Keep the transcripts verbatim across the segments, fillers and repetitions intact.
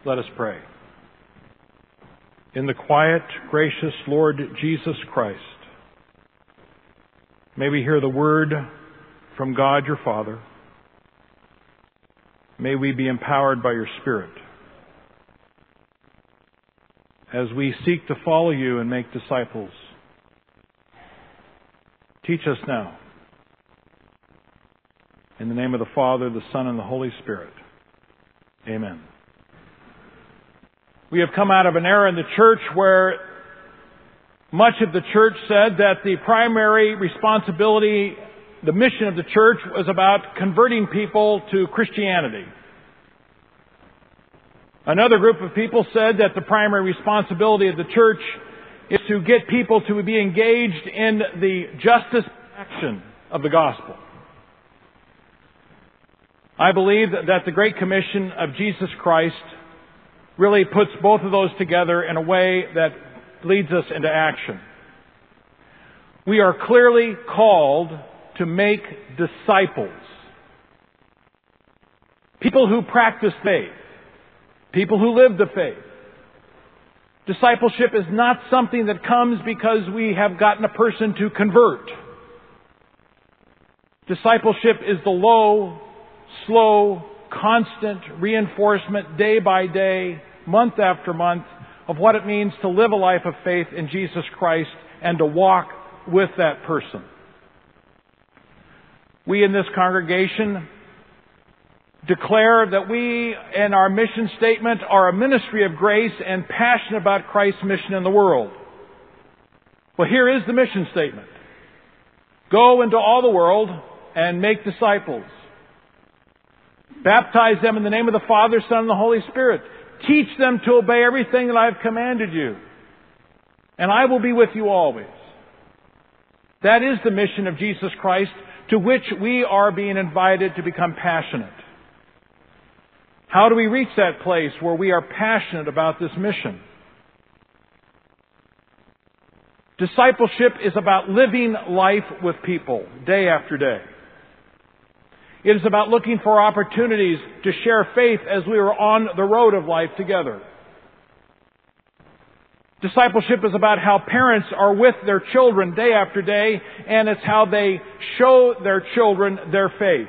Let us pray. In the quiet, gracious Lord Jesus Christ, may we hear the word from God your Father. May we be empowered by your Spirit as we seek to follow you and make disciples. Teach us now. In the name of the Father, the Son, and the Holy Spirit. Amen. We have come out of an era in the church where much of the church said that the primary responsibility, the mission of the church, was about converting people to Christianity. Another group of people said that the primary responsibility of the church is to get people to be engaged in the justice action of the gospel. I believe that the Great Commission of Jesus Christ really puts both of those together in a way that leads us into action. We are clearly called to make disciples. People who practice faith. People who live the faith. Discipleship is not something that comes because we have gotten a person to convert. Discipleship is the low, slow, constant reinforcement day by day, month after month, of what it means to live a life of faith in Jesus Christ and to walk with that person. We in this congregation declare that we, in our mission statement, are a ministry of grace and passionate about Christ's mission in the world. Well, here is the mission statement. Go into all the world and make disciples. Baptize them in the name of the Father, Son, and the Holy Spirit. Teach them to obey everything that I have commanded you. And I will be with you always. That is the mission of Jesus Christ, to which we are being invited to become passionate. How do we reach that place where we are passionate about this mission? Discipleship is about living life with people day after day. It is about looking for opportunities to share faith as we are on the road of life together. Discipleship is about how parents are with their children day after day, and it's how they show their children their faith.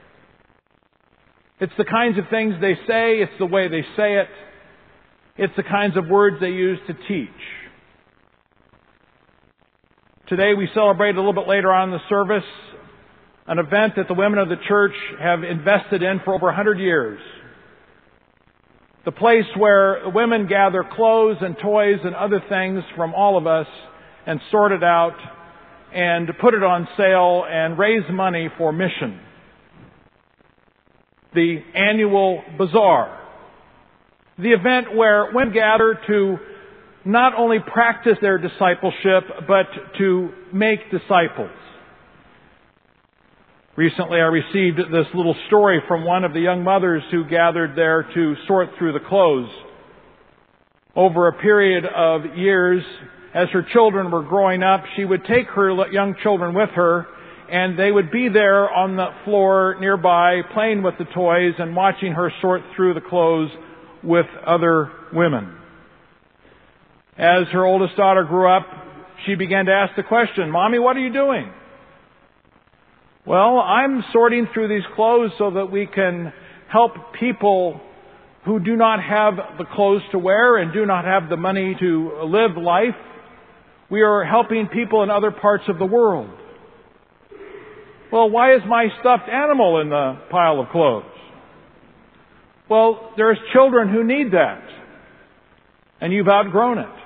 It's the kinds of things they say, it's the way they say it, it's the kinds of words they use to teach. Today we celebrate a little bit later on in the service an event that the women of the church have invested in for over one hundred years. The place where women gather clothes and toys and other things from all of us and sort it out and put it on sale and raise money for mission. The annual bazaar. The event where women gather to not only practice their discipleship, but to make disciples. Recently I received this little story from one of the young mothers who gathered there to sort through the clothes. Over a period of years, as her children were growing up, she would take her young children with her, and they would be there on the floor nearby playing with the toys and watching her sort through the clothes with other women. As her oldest daughter grew up, she began to ask the question, "Mommy, what are you doing?" "Well, I'm sorting through these clothes so that we can help people who do not have the clothes to wear and do not have the money to live life. We are helping people in other parts of the world." "Well, why is my stuffed animal in the pile of clothes?" "Well, there's children who need that, and you've outgrown it."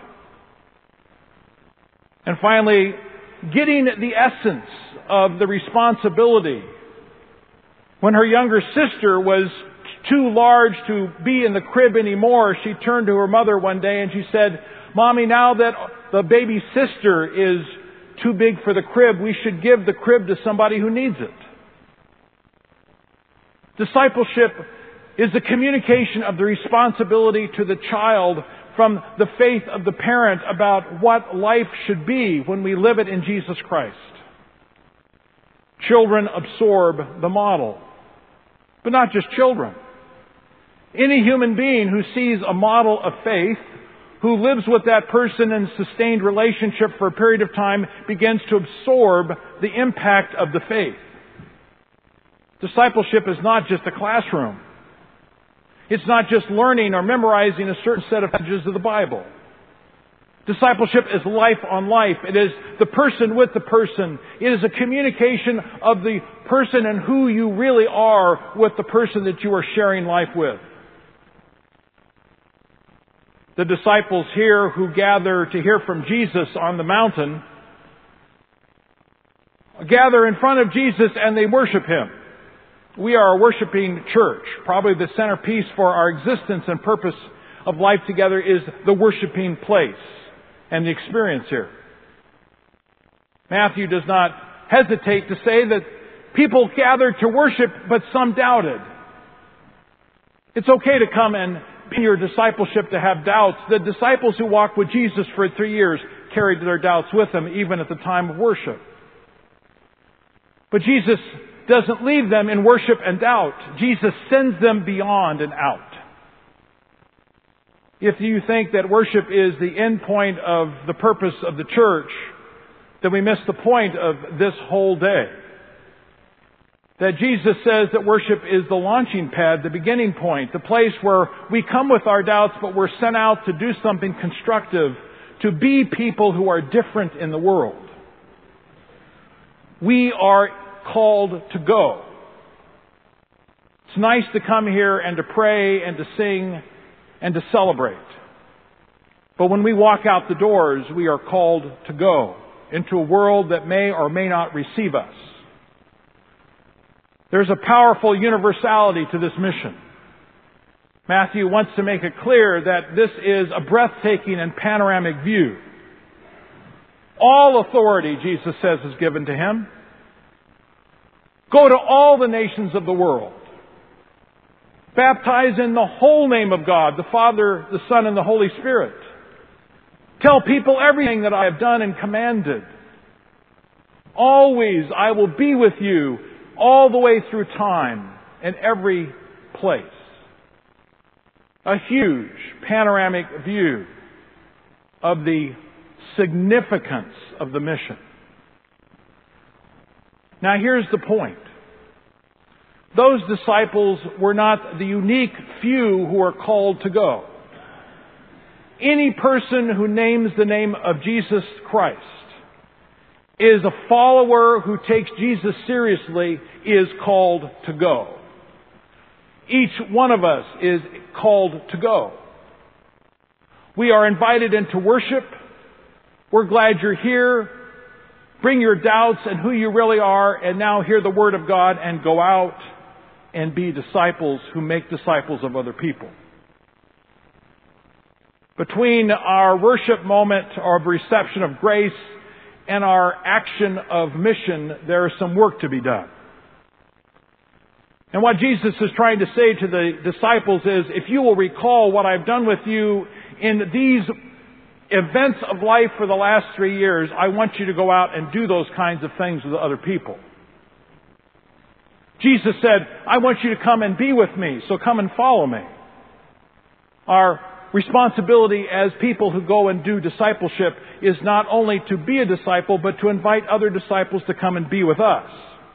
And finally, getting the essence of the responsibility. When her younger sister was too large to be in the crib anymore, she turned to her mother one day and she said, "Mommy, now that the baby sister is too big for the crib, we should give the crib to somebody who needs it." Discipleship is the communication of the responsibility to the child from the faith of the parent about what life should be when we live it in Jesus Christ. Children absorb the model. But not just children. Any human being who sees a model of faith, who lives with that person in sustained relationship for a period of time, begins to absorb the impact of the faith. Discipleship is not just a classroom. It's not just learning or memorizing a certain set of passages of the Bible. Discipleship is life on life. It is the person with the person. It is a communication of the person and who you really are with the person that you are sharing life with. The disciples here who gather to hear from Jesus on the mountain gather in front of Jesus and they worship Him. We are a worshiping church. Probably the centerpiece for our existence and purpose of life together is the worshiping place and the experience here. Matthew does not hesitate to say that people gathered to worship, but some doubted. It's okay to come and be in your discipleship to have doubts. The disciples who walked with Jesus for three years carried their doubts with them, even at the time of worship. But Jesus doesn't leave them in worship and doubt. Jesus sends them beyond and out. If you think that worship is the end point of the purpose of the church, then we miss the point of this whole day. That Jesus says that worship is the launching pad, the beginning point, the place where we come with our doubts, but we're sent out to do something constructive, to be people who are different in the world. We are called to go. It's nice to come here and to pray and to sing and to celebrate. But when we walk out the doors, we are called to go into a world that may or may not receive us. There's a powerful universality to this mission. Matthew wants to make it clear that this is a breathtaking and panoramic view. All authority, Jesus says, is given to Him. Go to all the nations of the world. Baptize in the whole name of God, the Father, the Son, and the Holy Spirit. Tell people everything that I have done and commanded. Always I will be with you all the way through time and every place. A huge panoramic view of the significance of the mission. Now here's the point. Those disciples were not the unique few who are called to go. Any person who names the name of Jesus Christ is a follower who takes Jesus seriously is called to go. Each one of us is called to go. We are invited into worship. We're glad you're here. Bring your doubts and who you really are, and now hear the Word of God and go out and be disciples who make disciples of other people. Between our worship moment of reception of grace and our action of mission, there is some work to be done. And what Jesus is trying to say to the disciples is, if you will recall what I've done with you in these events of life for the last three years, I want you to go out and do those kinds of things with other people. Jesus said, I want you to come and be with me, so come and follow me. Our responsibility as people who go and do discipleship is not only to be a disciple, but to invite other disciples to come and be with us.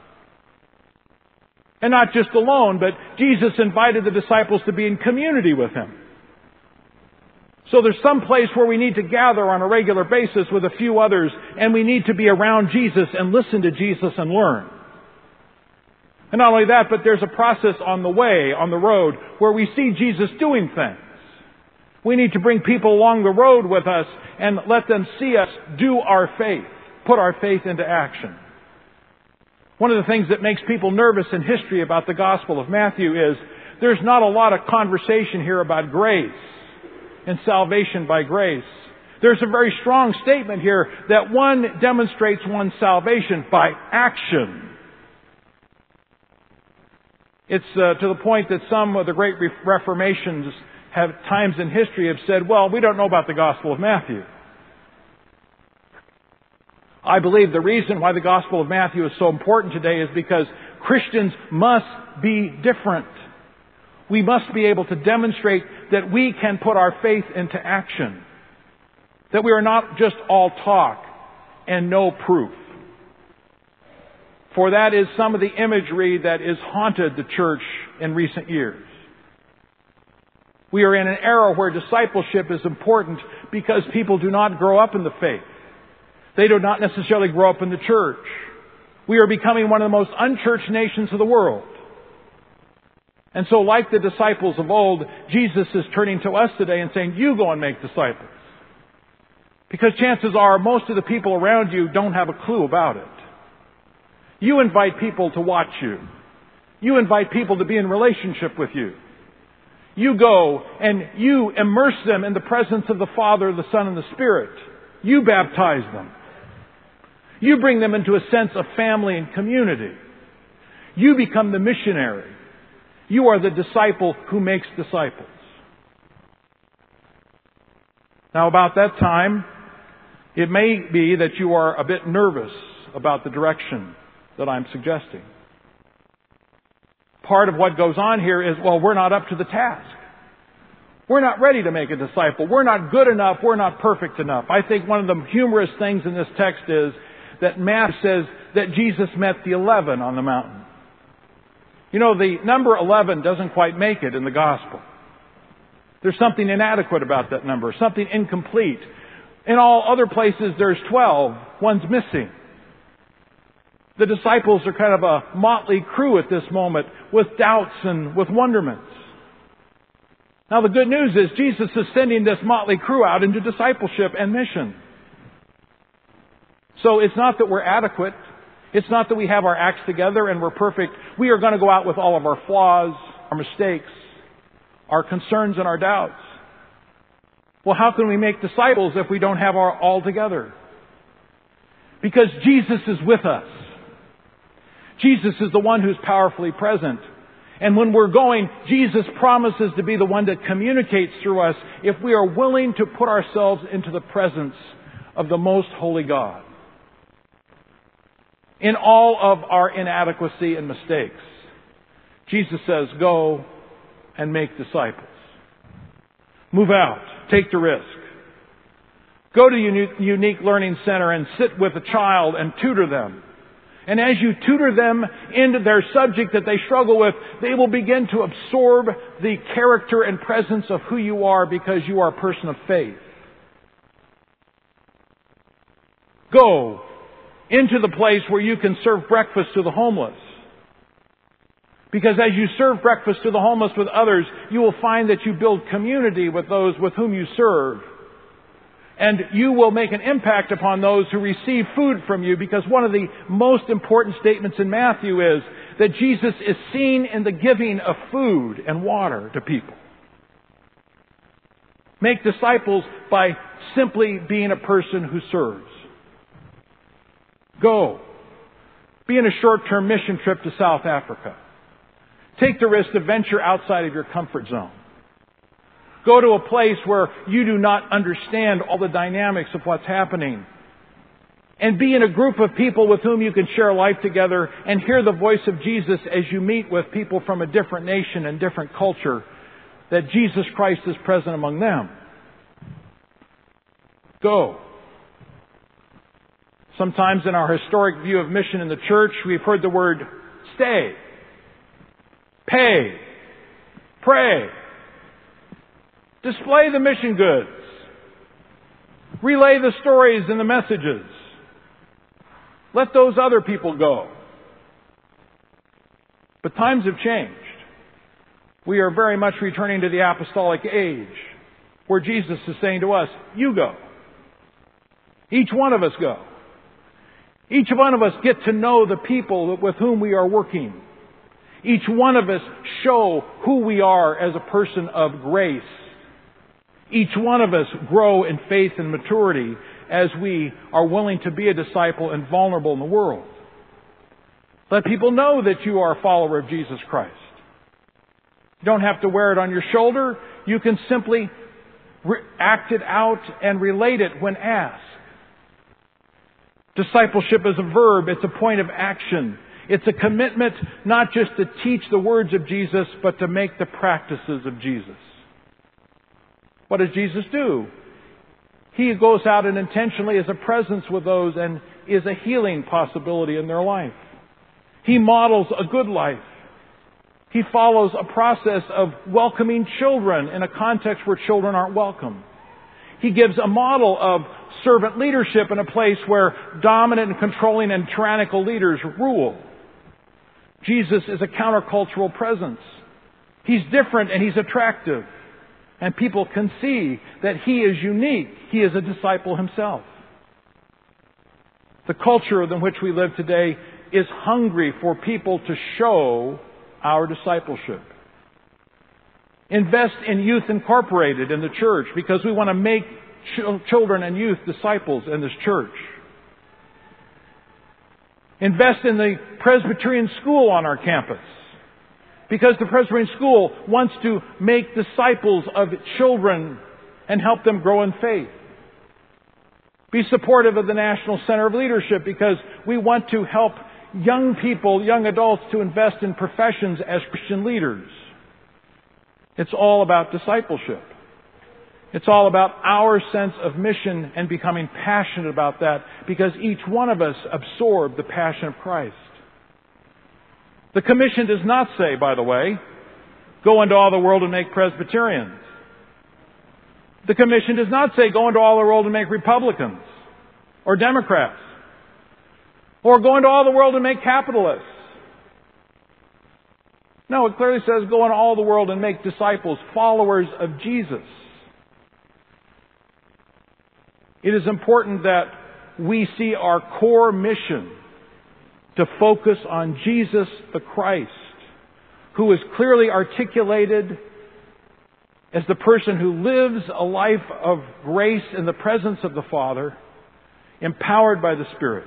And not just alone, but Jesus invited the disciples to be in community with Him. So there's some place where we need to gather on a regular basis with a few others, and we need to be around Jesus and listen to Jesus and learn. And not only that, but there's a process on the way, on the road, where we see Jesus doing things. We need to bring people along the road with us and let them see us do our faith, put our faith into action. One of the things that makes people nervous in history about the Gospel of Matthew is there's not a lot of conversation here about grace and salvation by grace. There's a very strong statement here that one demonstrates one's salvation by action. It's uh, to the point that some of the great Reformations have times in history have said, well, we don't know about the Gospel of Matthew. I believe the reason why the Gospel of Matthew is so important today is because Christians must be different. We must be able to demonstrate that we can put our faith into action. That we are not just all talk and no proof. For that is some of the imagery that has haunted the church in recent years. We are in an era where discipleship is important because people do not grow up in the faith. They do not necessarily grow up in the church. We are becoming one of the most unchurched nations of the world. And so, like the disciples of old, Jesus is turning to us today and saying, you go and make disciples. Because chances are most of the people around you don't have a clue about it. You invite people to watch you. You invite people to be in relationship with you. You go and you immerse them in the presence of the Father, the Son, and the Spirit. You baptize them. You bring them into a sense of family and community. You become the missionary. You are the disciple who makes disciples. Now, about that time, it may be that you are a bit nervous about the direction that I'm suggesting. Part of what goes on here is, well, we're not up to the task. We're not ready to make a disciple. We're not good enough. We're not perfect enough. I think one of the humorous things in this text is that Matthew says that Jesus met the eleven on the mountain. You know, the number eleven doesn't quite make it in the gospel. There's something inadequate about that number, something incomplete. In all other places, there's twelve. One's missing. The disciples are kind of a motley crew at this moment with doubts and with wonderments. Now, the good news is Jesus is sending this motley crew out into discipleship and mission. So it's not that we're adequate. It's not that we have our acts together and we're perfect. We are going to go out with all of our flaws, our mistakes, our concerns and our doubts. Well, how can we make disciples if we don't have our all together? Because Jesus is with us. Jesus is the one who's powerfully present. And when we're going, Jesus promises to be the one that communicates through us if we are willing to put ourselves into the presence of the most holy God. In all of our inadequacy and mistakes, Jesus says, go and make disciples. Move out. Take the risk. Go to a unique learning center and sit with a child and tutor them. And as you tutor them into their subject that they struggle with, they will begin to absorb the character and presence of who you are because you are a person of faith. Go into the place where you can serve breakfast to the homeless. Because as you serve breakfast to the homeless with others, you will find that you build community with those with whom you serve. And you will make an impact upon those who receive food from you, because one of the most important statements in Matthew is that Jesus is seen in the giving of food and water to people. Make disciples by simply being a person who serves. Go. Be in a short-term mission trip to South Africa. Take the risk to venture outside of your comfort zone. Go to a place where you do not understand all the dynamics of what's happening. And be in a group of people with whom you can share life together and hear the voice of Jesus as you meet with people from a different nation and different culture, that Jesus Christ is present among them. Go. Sometimes in our historic view of mission in the church, we've heard the word stay, pay, pray. Display the mission goods. Relay the stories and the messages. Let those other people go. But times have changed. We are very much returning to the apostolic age, where Jesus is saying to us, you go. Each one of us go. Each one of us get to know the people with whom we are working. Each one of us show who we are as a person of grace. Each one of us grow in faith and maturity as we are willing to be a disciple and vulnerable in the world. Let people know that you are a follower of Jesus Christ. You don't have to wear it on your shoulder. You can simply re- act it out and relate it when asked. Discipleship is a verb. It's a point of action. It's a commitment not just to teach the words of Jesus, but to make the practices of Jesus. What does Jesus do? He goes out and intentionally is a presence with those and is a healing possibility in their life. He models a good life. He follows a process of welcoming children in a context where children aren't welcome. He gives a model of servant leadership in a place where dominant and controlling and tyrannical leaders rule. Jesus is a countercultural presence. He's different and he's attractive. And people can see that he is unique. He is a disciple himself. The culture in which we live today is hungry for people to show our discipleship. Invest in Youth Incorporated in the church because we want to make ch- children and youth disciples in this church. Invest in the Presbyterian school on our campus because the Presbyterian school wants to make disciples of children and help them grow in faith. Be supportive of the National Center of Leadership because we want to help young people, young adults, to invest in professions as Christian leaders. It's all about discipleship. It's all about our sense of mission and becoming passionate about that because each one of us absorb the passion of Christ. The commission does not say, by the way, go into all the world and make Presbyterians. The commission does not say go into all the world and make Republicans or Democrats or go into all the world and make capitalists. No, it clearly says go into all the world and make disciples, followers of Jesus. It is important that we see our core mission to focus on Jesus the Christ, who is clearly articulated as the person who lives a life of grace in the presence of the Father, empowered by the Spirit,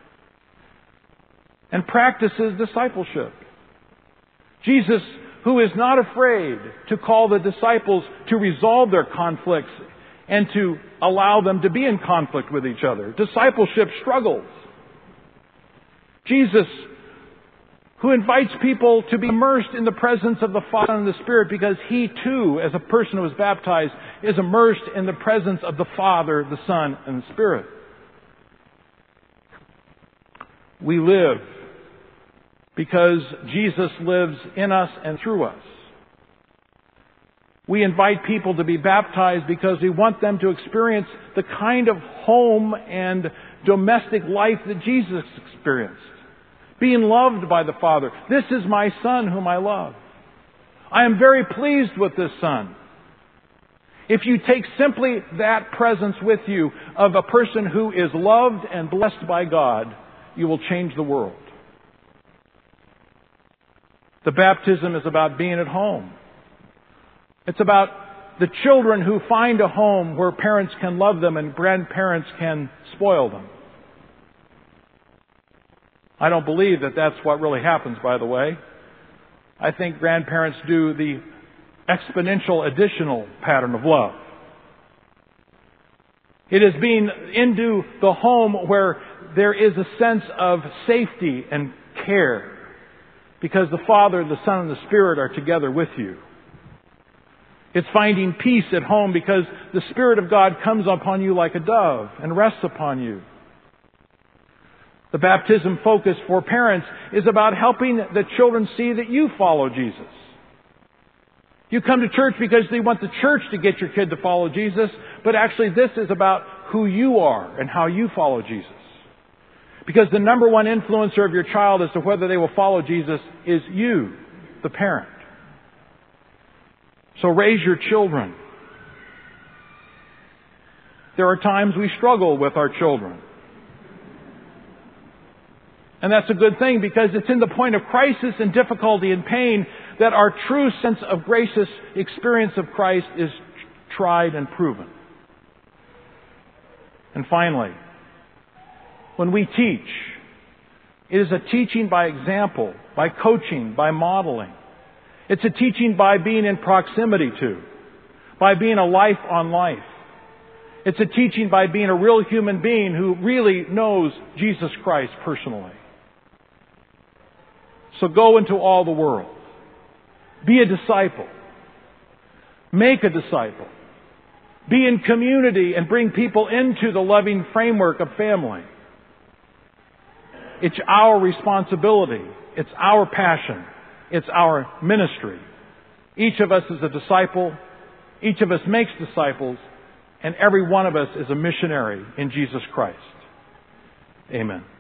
and practices discipleship. Jesus, who is not afraid to call the disciples to resolve their conflicts and to allow them to be in conflict with each other. Discipleship struggles. Jesus, who invites people to be immersed in the presence of the Father and the Spirit because He too, as a person who was baptized, is immersed in the presence of the Father, the Son, and the Spirit. We live because Jesus lives in us and through us. We invite people to be baptized because we want them to experience the kind of home and domestic life that Jesus experienced. Being loved by the Father. This is my Son whom I love. I am very pleased with this Son. If you take simply that presence with you of a person who is loved and blessed by God, you will change the world. The baptism is about being at home. It's about the children who find a home where parents can love them and grandparents can spoil them. I don't believe that that's what really happens, by the way. I think grandparents do the exponential additional pattern of love. It is being into the home where there is a sense of safety and care because the Father, the Son, and the Spirit are together with you. It's finding peace at home because the Spirit of God comes upon you like a dove and rests upon you. The baptism focus for parents is about helping the children see that you follow Jesus. You come to church because they want the church to get your kid to follow Jesus, but actually this is about who you are and how you follow Jesus. Because the number one influencer of your child as to whether they will follow Jesus is you, the parent. So raise your children. There are times we struggle with our children. And that's a good thing because it's in the point of crisis and difficulty and pain that our true sense of gracious experience of Christ is tried and proven. And finally, when we teach, it is a teaching by example, by coaching, by modeling. It's a teaching by being in proximity to, by being a life on life. It's a teaching by being a real human being who really knows Jesus Christ personally. So go into all the world. Be a disciple. Make a disciple. Be in community and bring people into the loving framework of family. It's our responsibility. It's our passion. It's our ministry. Each of us is a disciple. Each of us makes disciples. And every one of us is a missionary in Jesus Christ. Amen.